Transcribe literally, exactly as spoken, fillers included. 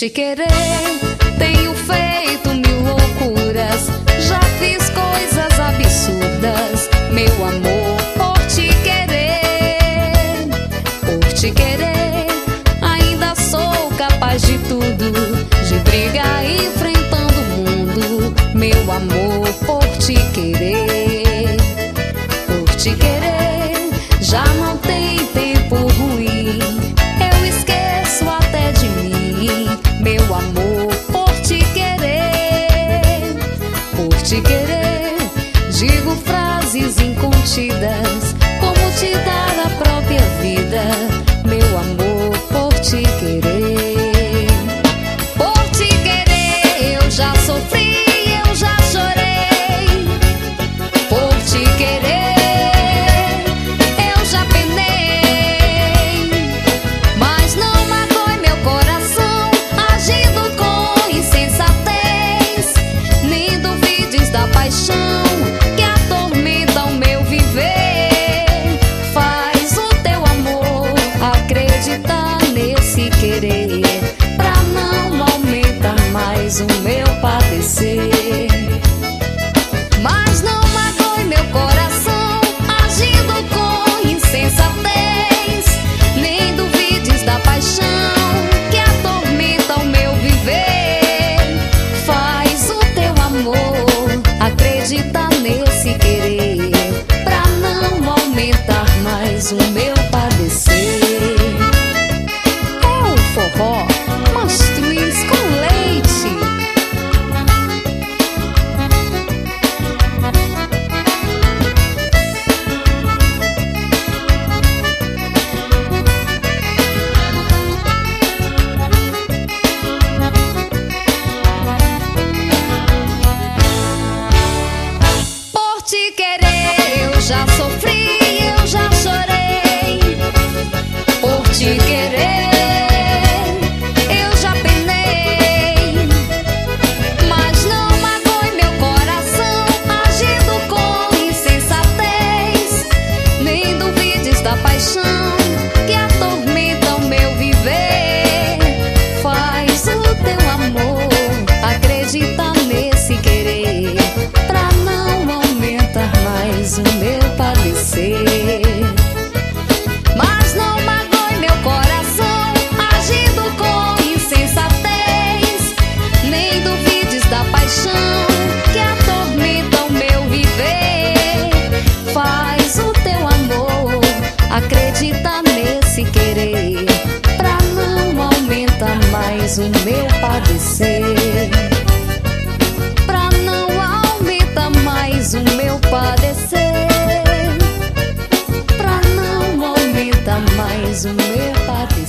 te querer, tenho feito mil loucuras, já fiz coisas absurdas, meu amor, por te querer, por te querer, ainda sou capaz de tudo, de brigar enfrentando o mundo, meu amor, por te querer, por te querer, já não tem tempo ruim, eu esqueço até de mim, meu amor, por te querer, por te querer, digo frases incontidas, como te dar a própria vida, meu amor, por te querer, por te querer, eu já sofri, eu já chorei, por te querer. Da paixão que atormenta o meu viver, faz o teu amor acreditar nesse querer, pra não aumentar mais o meu padecer. Mas não magoe meu coração agindo com insensatez, nem duvides da paixão que atormenta o meu viver, faz o teu amor acredita nesse querer, pra não aumentar mais o meu padecer. É o forró Mastruz com leite. Te querer, eu já sofri, eu já chorei, por te querer, eu já penei, mas não magoe meu coração agindo com insensatez, nem duvides da paixão que atormenta o meu viver, faz o teu amor acreditar nesse querer, pra não aumentar mais o meu padecer. Mas não magoe meu coração agindo com insensatez, nem duvides da paixão que atormenta o meu viver, faz o teu amor acreditar nesse querer, pra não aumentar mais o meu padecer, pra não aumentar mais o meu padecer, pra não aumentar mais o meu padecer.